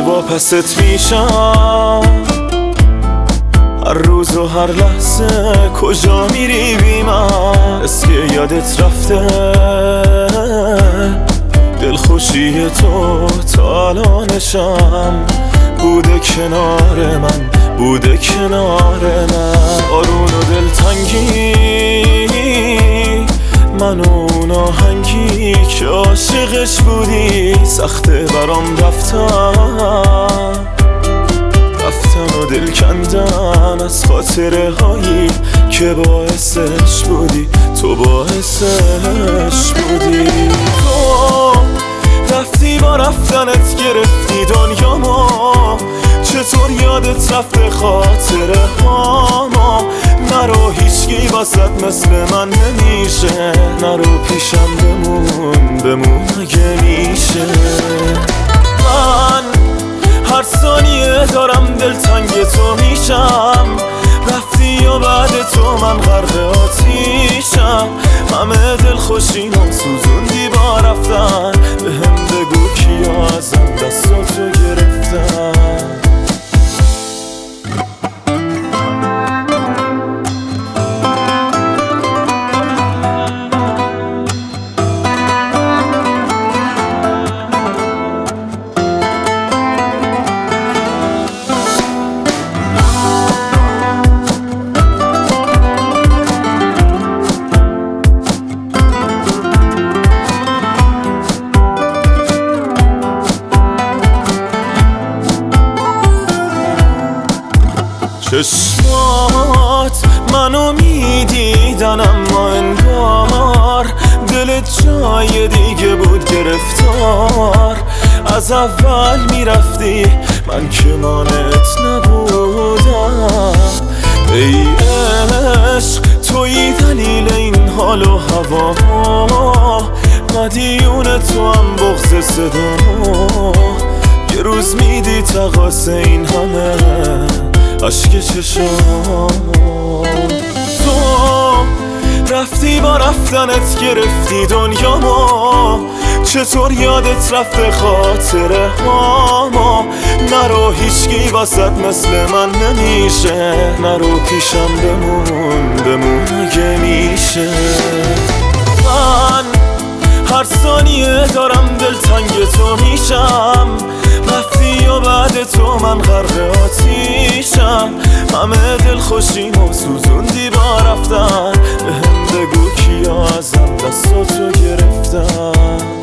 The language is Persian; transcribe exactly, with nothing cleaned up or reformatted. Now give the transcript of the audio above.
واپست میشم هر روز و هر لحظه. کجا میری بی من؟ اسکه یادت رفته دلخوشی تو تا الانشم بوده کنار من، بوده کنار من. آرون و دلتنگی من و اون آهنگی که عاشقش بودی سخته برام رفتن رفتن و دل کندن از خاطره هایی که باعثش بودی، تو باعثش بودی. تو رفتی با رفتنت گرفتی دنیامو، چطور یادت رفته خاطره هاما؟ نرو هیچکی واسط مثل من نمیشه، نرو پیشم بمون بمون اگه میشه. من هر ثانیه دارم دلتنگ تو میشم، رفتی و بعد تو من غرق آتیشم. همه دلخوشیمو سوزوندی با رفتن، بهم بگو کیا ازم دستاتو گرفتن. چشمات منو میدیدن اما انگار دلت جای دیگه بود گرفتار. از اول میرفتی من که مانت نبودم. ای عشق توی دلیل این حال و هوا، مدیون تو هم بغض صدا. یه روز میدی تقاس این همه عشق چشام. تو رفتی با رفتنت گرفتی دنیامو، چطور یادت رفته خاطره هاما؟ نرو هیچکی واسط مثل من نمیشه، نرو پیشم بمون بمون اگه میشه. من هر ثانیه دارم دلتنگ تو میشم، رفتی و بعد تو من غرق آتیشم. همه دلخوشیمو سوزوندی با رفتن، بهم بگو کیا ازم دستاتو گرفتن.